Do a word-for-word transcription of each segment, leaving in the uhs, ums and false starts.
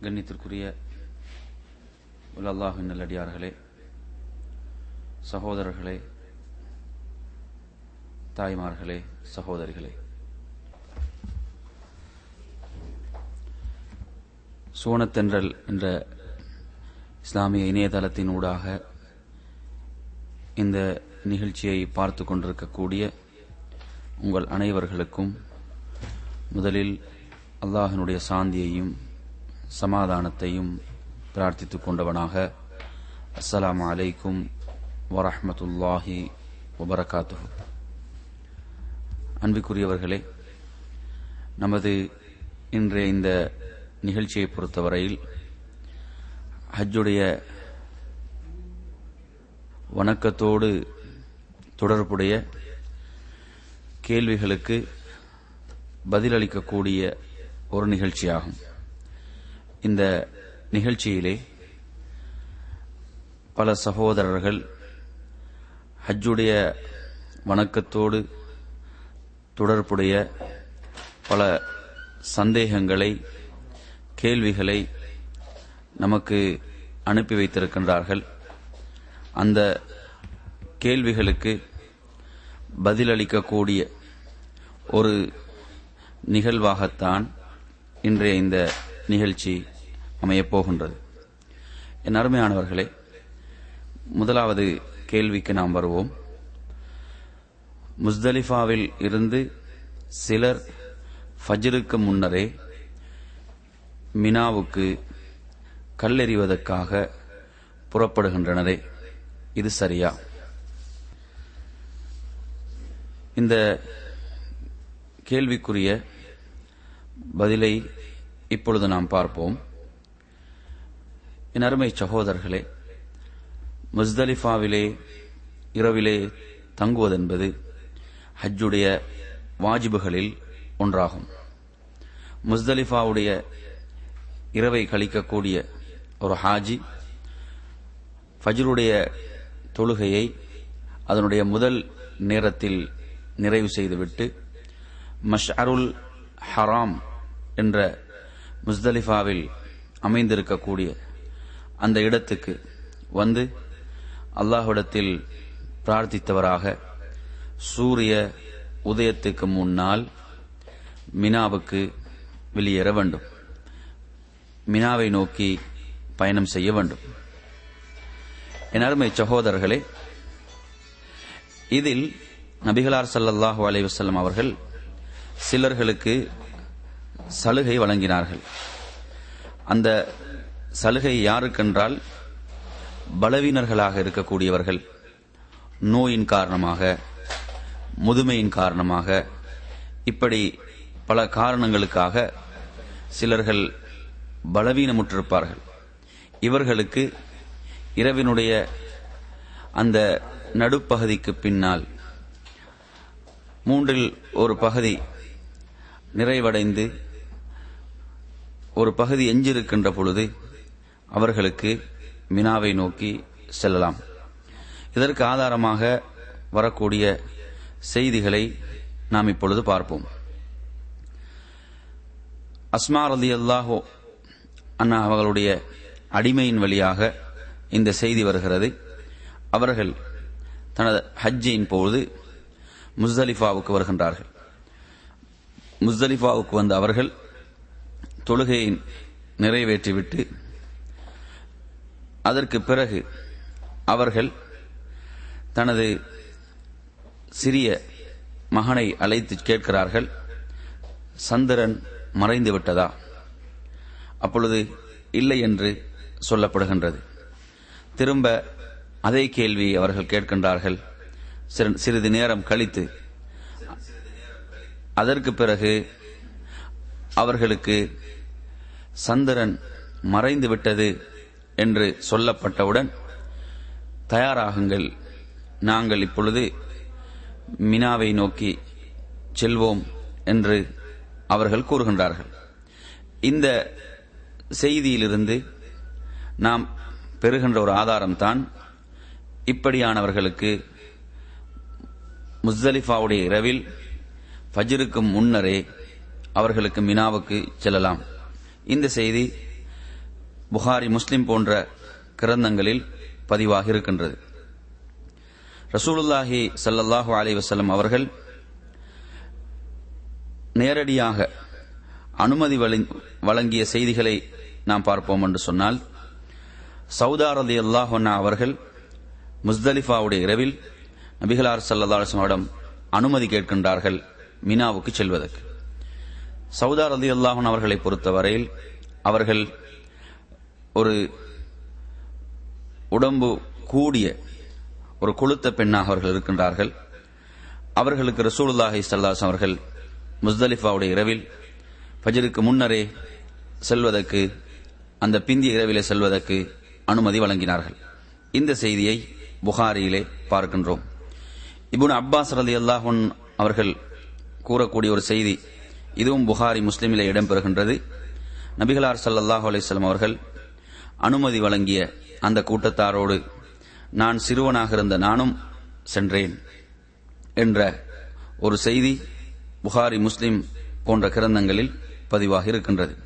கண்ணியத்திற்குரிய அல்லாஹ்வின் நல்லடியார்களே, சகோதரர்களே, தாய்மார்களே, சகோதரிகளே, சூனத்தென்றல் என்ற இஸ்லாமிய இணையதளத்தின் ஊடாக இந்த நிகழ்ச்சியை பார்த்து கொண்டிருக்கக்கூடிய உங்கள் அனைவர்களுக்கும் முதலில் அல்லாஹினுடைய சாந்தியையும் சமாதானத்தையும் பிரார்த்தித்துக் கொண்டவனாக அஸ்ஸலாமு அலைக்கும் வரஹ்மத்துல்லாஹி வபரகாத்துஹு. அன்பிற்குரியவர்களே, நமது இன்றைய இந்த நிகழ்ச்சியை பொறுத்தவரையில் ஹஜ்ஜுடைய வணக்கத்தோடு தொடர்புடைய கேள்விகளுக்கு பதிலளிக்கக்கூடிய ஒரு நிகழ்ச்சியாகும். இந்த நிகழ்ச்சியிலே பல சகோதரர்கள் ஹஜ்ஜுடைய வணக்கத்தோடு தொடர்புடைய பல சந்தேகங்களை, கேள்விகளை நமக்கு அனுப்பி வைத்திருக்கின்றார்கள். அந்த கேள்விகளுக்கு பதிலளிக்கக்கூடிய ஒரு நிகழ்வாகத்தான் இன்றைய இந்த நிகழ்ச்சி அமையப்போகின்றது. என் அருமையானவர்களே, முதலாவது கேள்விக்கு நாம் வருவோம். முஸ்தலிஃபாவில் இருந்து சிலர் ஃபஜ்ருக்கு முன்னரே மினாவுக்கு கல்லெறிவதற்காக புறப்படுகின்றனரே, இது சரியா? இந்த கேள்விக்குரிய பதிலை இப்பொழுது நாம் பார்ப்போம். என் அருமை சகோதரர்களே, முஸ்தலிஃபாவிலே இரவிலே தங்குவதென்பது ஹஜ்ஜுடைய வாஜிபுகளில் ஒன்றாகும். முஸ்தலிஃபாவுடைய இரவை கழிக்கக்கூடிய ஒரு ஹாஜி ஃபஜ்ருடைய தொழுகையை அதனுடைய முதல் நேரத்தில் நிறைவு செய்துவிட்டு மஷ்அருல் ஹராம் என்ற முஸ்தலிஃபாவில் அமைந்திருக்கக்கூடிய அந்த இடத்துக்கு வந்து அல்லாஹ்விடத்தில் பிரார்த்தித்தவராக சூரிய உதயத்துக்கு முன்னால் மினாவுக்கு வெளியேற வேண்டும், மினாவை நோக்கி பயணம் செய்ய வேண்டும். என் அருமை சகோதரர்களே, இதில் நபிகளார் ஸல்லல்லாஹு அலைஹி வஸல்லம் அவர்கள் சிலர்களுக்கு சலுகை வழங்கினார்கள். அந்த சலுகை யாருக்கென்றால், பலவீனர்களாக இருக்கக்கூடியவர்கள், நோயின் காரணமாக, முதுமையின் காரணமாக, இப்படி பல காரணங்களுக்காக சிலர்கள் பலவீனமுற்றிருப்பார்கள். இவர்களுக்கு இரவினுடைய அந்த நடுப்பகுதிக்கு பின்னால் மூன்றில் ஒரு பகுதி நிறைவடைந்து ஒரு பகுதி எஞ்சிருக்கின்ற பொழுது அவர்களுக்கு மினாவை நோக்கி செல்லலாம். இதற்கு ஆதாரமாக வரக்கூடிய செய்திகளை நாம் இப்பொழுது பார்ப்போம். அஸ்மா ரலியல்லாஹு அன்ஹா அவர்களுடைய அடிமையின் வழியாக இந்த செய்தி வருகிறது. அவர்கள் தனது ஹஜ்ஜின் போது முஸ்தலிஃபாவுக்கு வருகின்றார்கள். முஸ்தலிஃபாவுக்கு வந்த அவர்கள் தொழுகையை நிறைவேற்றிவிட்டு அதற்கு பிறகு அவர்கள் தனது சிறிய மகனை அழைத்து கேட்கிறார்கள், சந்திரன் மறைந்து விட்டதா? அப்பொழுது இல்லை என்று சொல்லப்படுகின்றது. திரும்ப அதே கேள்வி அவர்கள் கேட்கின்றார்கள். சிறிது நேரம் கழித்து அதற்கு பிறகு அவர்களுக்கு சந்திரன் மறைந்து விட்டது என்று சொல்லப்பட்டவுடன், தயாராகுங்கள், நாங்கள் இப்பொழுது மினாவை நோக்கி செல்வோம் என்று அவர்கள் கூறுகின்றார்கள். இந்த செய்தியிலிருந்து நாம் பெறுகின்ற ஒரு ஆதாரம்தான், இப்படியானவர்களுக்கு முஸ்தலிஃபாவுடைய இரவில் ஃபஜ்ருக்கு முன்னரே அவர்களுக்கு மினாவுக்கு செல்லலாம். இந்த செய்தி புகாரி, முஸ்லிம் போன்ற கிரந்தங்களில் பதிவாகி இருக்கின்றது. ரசூலுல்லாஹி ஸல்லல்லாஹு அலைஹி வஸல்லம் அவர்கள் நேரடியாக அனுமதி வழங்கிய செய்திகளை நாம் பார்ப்போம் என்று சொன்னால், சௌதா ரலியல்லாஹு அன்ஹா அவர்கள் முஸ்தலிஃபாவுடைய இரவில் நபிகளார் ஸல்லல்லாஹு அலைஹி வஸல்லம் அனுமதி கேட்கின்றார்கள் மினாவுக்கு செல்வதற்கு. சௌதா ரலியல்லாஹு அன்ஹா அவர்களை பொறுத்தவரையில் அவர்கள் ஒரு உடம்பு கூடிய ஒரு கொழுத்த பெண்ணாக அவர்கள் இருக்கின்றார்கள். அவர்களுக்கு ரசூலுல்லாஹி ஸல்லல்லாஹு அலைஹி வஸல்லம் அவர்கள் முஸ்தலிஃபாவுடைய இரவில் ஃபஜ்ருக்கு முன்னரே செல்வதற்கு, அந்த பிந்திய இரவிலே செல்வதற்கு அனுமதி வழங்கினார்கள். இந்த செய்தியை புகாரியிலே பார்க்கின்றோம். இப்னு அப்பாஸ் ரலியல்லாஹு அன்ஹு அவர்கள் கூறக்கூடிய ஒரு செய்தி, இதுவும் புகாரி, முஸ்லிமிலே இடம்பெறுகின்றது. நபிகளார் ஸல்லல்லாஹு அலைஹி வஸல்லம் அவர்கள் அனுமதி வழங்கிய அந்த கூட்டத்தாரோடு நான் சிறுவனாக இருந்த நானும் சென்றேன் என்ற ஒரு செய்தி புகாரி, முஸ்லிம் போன்ற கிரந்தங்களில் பதிவாகி இருக்கின்றது.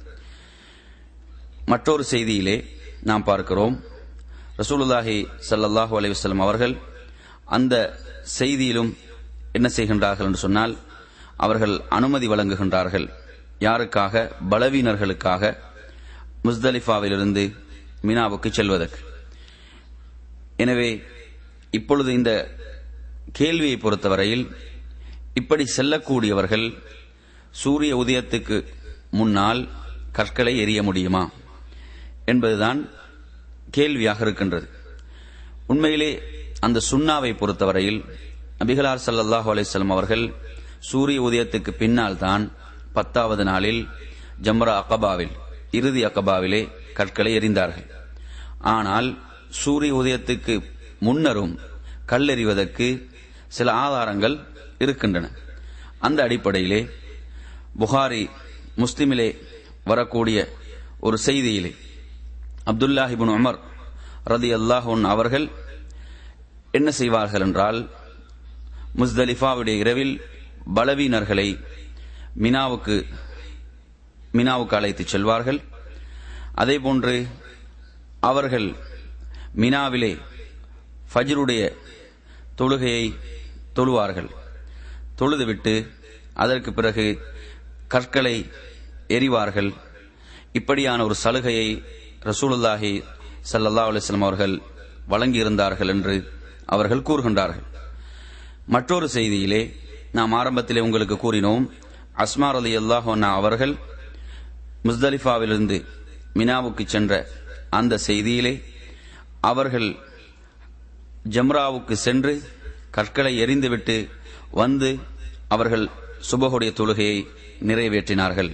மற்றொரு செய்தியிலே நாம் பார்க்கிறோம், ரசூலுல்லாஹி ஸல்லல்லாஹு அலைஹி வஸல்லம் அவர்கள் அந்த செய்தியிலும் என்ன செய்கின்றார்கள் என்று சொன்னால், அவர்கள் அனுமதி வழங்குகின்றார்கள். யாருக்காக? பலவீனர்களுக்காக முஸ்தலிஃபாவிலிருந்து மினாவுக்கு செல்வதற்கு. எனவே இப்பொழுது இந்த கேள்வியை பொறுத்தவரையில், இப்படி செல்லக்கூடியவர்கள் சூரிய உதயத்துக்கு முன்னால் கற்களை எறிய முடியுமா என்பதுதான் கேள்வியாக இருக்கின்றது. உண்மையிலே அந்த சுன்னாவை பொறுத்தவரையில் நபிகளார் ஸல்லல்லாஹு அலைஹி வஸல்லம் அவர்கள் சூரிய உதயத்துக்கு பின்னால் தான் பத்தாவது நாளில் ஜம்ரா அகபாவில், இறுதி அகபாவிலே கற்களை எறிந்தார்கள். ஆனால் சூரிய உதயத்துக்கு முன்னரும் கல்லெறிவதற்கு சில ஆதாரங்கள் இருக்கின்றன. அந்த அடிப்படையிலே புகாரி, முஸ்லிமிலே வரக்கூடிய ஒரு செய்தியிலே அப்துல்லாஹ் இப்னு உமர் ரலியல்லாஹு அன்ஹு அவர்கள் என்ன செய்வார்கள் என்றால், முஸ்தலிஃபாவுடைய இரவில் பலவீனர்களை மினாவுக்கு மினாவுக்கு அழைத்து செல்வார்கள். அதேபோன்று அவர்கள் மினாவிலே ஃபஜ்ருடைய தொழுகையை தொழுவார்கள். தொழுதுவிட்டு அதற்கு பிறகு கற்களை எறிவார்கள். இப்படியான ஒரு சலுகையை ரசூலுல்லாஹி ஸல்லல்லாஹு அலைஹி வஸல்லம் அவர்கள் வழங்கியிருந்தார்கள் என்று அவர்கள் கூறுகின்றார்கள். மற்றொரு செய்தியிலே நாம் ஆரம்பத்திலே உங்களுக்கு கூறினோம், அஸ்மா ரலியல்லாஹு அன்ஹா அவர்கள் முஸ்தலிஃபாவிலிருந்து மினாவுக்கு சென்ற அந்த செய்தியிலே அவர்கள் ஜம்ராவுக்கு சென்று கற்களை எறிந்துவிட்டு வந்து அவர்கள் சுபஹுடைய தொழுகையை நிறைவேற்றினார்கள்.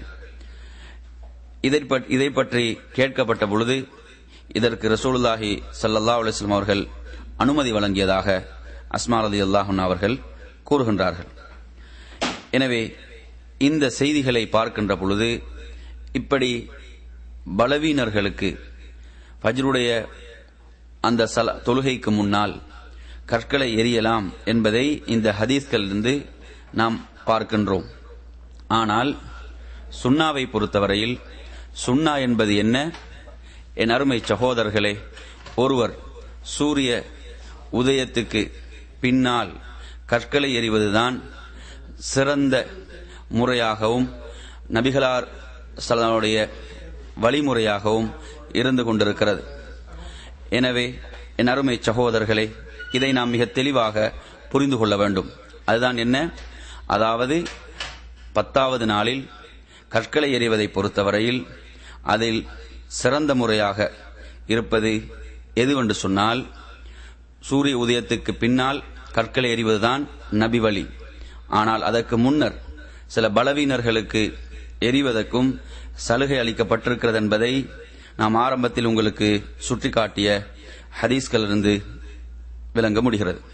இதை பற்றி கேட்கப்பட்ட பொழுது இதற்கு ரசூலுல்லாஹி ஸல்லல்லாஹு அலைஹி வஸல்லம் அவர்கள் அனுமதி வழங்கியதாக அஸ்மா ரலியல்லாஹு அன்ஹா அவர்கள் கூறுகின்றார்கள். எனவே இந்த செய்திகளை பார்க்கின்ற பொழுது இப்படி பலவீனர்களுக்கு ஃபஜ்ருடைய அந்த தொழுகைக்கு முன்னால் கற்களை எறியலாம் என்பதை இந்த ஹதீஸ்களிலிருந்து நாம் பார்க்கின்றோம். ஆனால் சுன்னாவை பொறுத்தவரையில் சுன்னா என்பது என்ன? என் அருமை சகோதரர்களே, ஒருவர் சூரிய உதயத்துக்கு பின்னால் கற்களை எறிவதுதான் சிறந்த முறையாகவும் நபிகளார் ஸல்லல்லாஹுடைய வழிமுறையாகவும் இருந்து கொண்டிருக்கிறது. எனவே என் அருமை சகோதரர்களே, இதை நாம் மிக தெளிவாக புரிந்து கொள்ள வேண்டும். அதுதான் என்ன? அதாவது பத்தாவது நாளில் கற்களை எறிவதை பொறுத்தவரையில் அதில் சிறந்த முறையாக இருப்பது எதுவென்று சொன்னால், சூரிய உதயத்துக்கு பின்னால் கற்களை எறிவதுதான் நபி வழி. ஆனால் அதற்கு முன்னர் சில பலவீனர்களுக்கு எறிவதற்கும் சலுகை அளிக்கப்பட்டிருக்கிறது என்பதை நாம் ஆரம்பத்தில் உங்களுக்கு சுட்டிக்காட்டிய ஹதீஸ்களிலிருந்து விளங்க முடிகிறது.